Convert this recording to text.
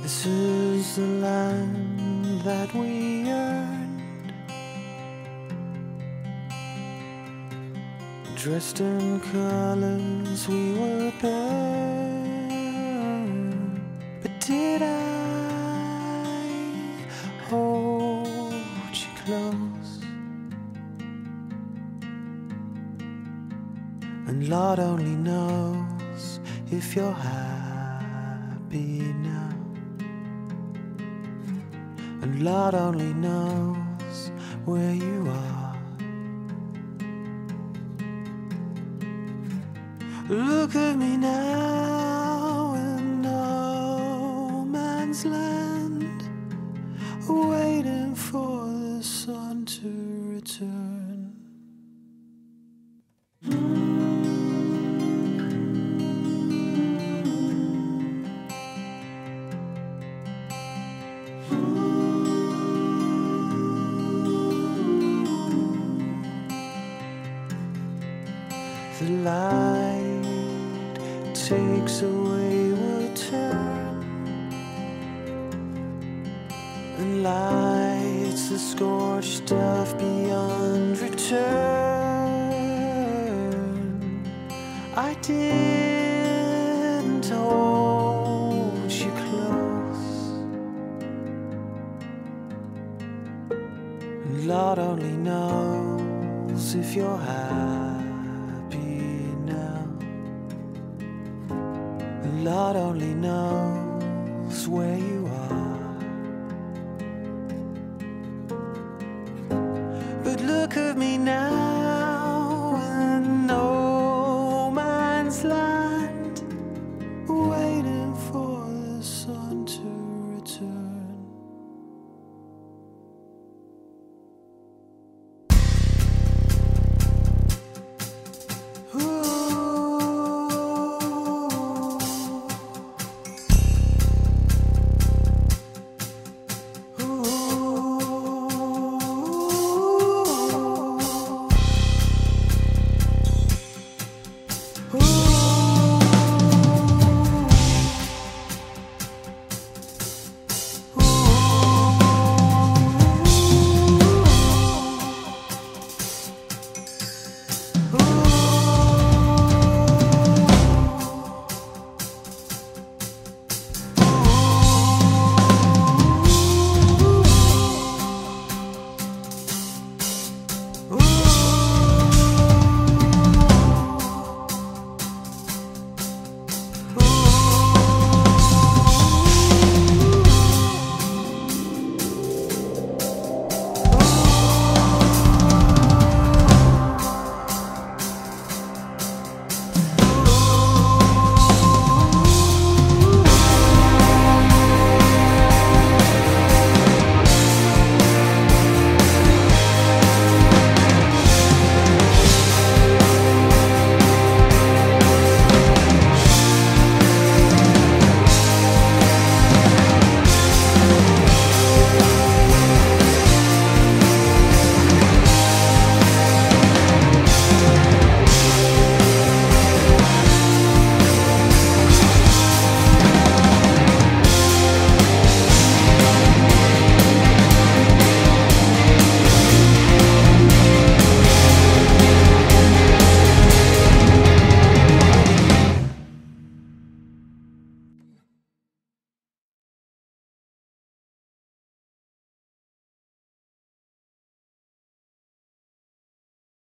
This is the land that we earned, dressed in colors we were burned. But did I hold you close? And Lord only knows if you're happy now. And Lord only knows where you are. Look at me now in no man's land, waiting for the sun to return. The light takes a wayward turn and lights the scorched earth beyond return. I didn't hold you close, and Lord only knows if you're happy. Lord only knows where you